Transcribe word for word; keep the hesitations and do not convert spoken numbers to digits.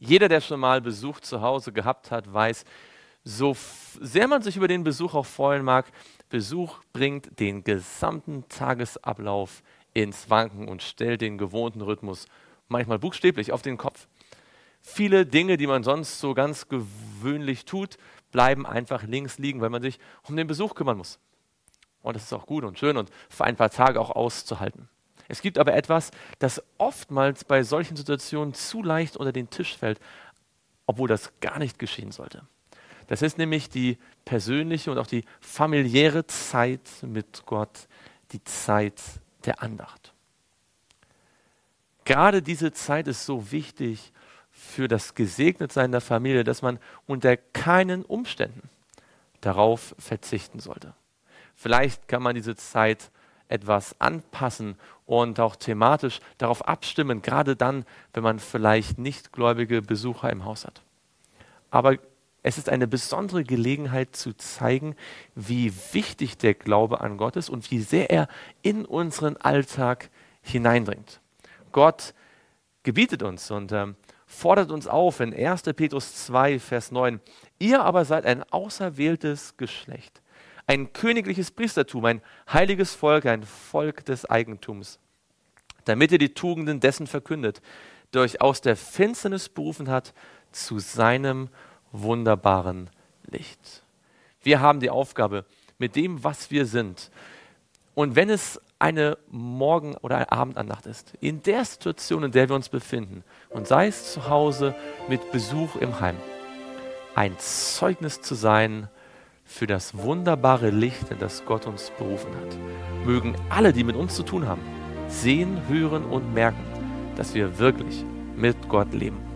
Jeder, der schon mal Besuch zu Hause gehabt hat, weiß, so sehr man sich über den Besuch auch freuen mag, Besuch bringt den gesamten Tagesablauf ins Wanken und stellt den gewohnten Rhythmus manchmal buchstäblich auf den Kopf. Viele Dinge, die man sonst so ganz gewöhnlich tut, bleiben einfach links liegen, weil man sich um den Besuch kümmern muss. Und das ist auch gut und schön und für ein paar Tage auch auszuhalten. Es gibt aber etwas, das oftmals bei solchen Situationen zu leicht unter den Tisch fällt, obwohl das gar nicht geschehen sollte. Das ist nämlich die persönliche und auch die familiäre Zeit mit Gott, die Zeit der Andacht. Gerade diese Zeit ist so wichtig für das Gesegnetsein der Familie, dass man unter keinen Umständen darauf verzichten sollte. Vielleicht kann man diese Zeit etwas anpassen und auch thematisch darauf abstimmen, gerade dann, wenn man vielleicht nicht gläubige Besucher im Haus hat. Aber es ist eine besondere Gelegenheit zu zeigen, wie wichtig der Glaube an Gott ist und wie sehr er in unseren Alltag hineindringt. Gott gebietet uns und ähm, fordert uns auf in erster Petrus zwei, Vers neun. Ihr aber seid ein auserwähltes Geschlecht, ein königliches Priestertum, ein heiliges Volk, ein Volk des Eigentums, damit ihr die Tugenden dessen verkündet, der euch aus der Finsternis berufen hat zu seinem wunderbaren Licht. Wir haben die Aufgabe, mit dem, was wir sind, und wenn es eine Morgen- oder eine Abendandacht ist, in der Situation, in der wir uns befinden, und sei es zu Hause mit Besuch im Heim, ein Zeugnis zu sein für das wunderbare Licht, in das Gott uns berufen hat. Mögen alle, die mit uns zu tun haben, sehen, hören und merken, dass wir wirklich mit Gott leben.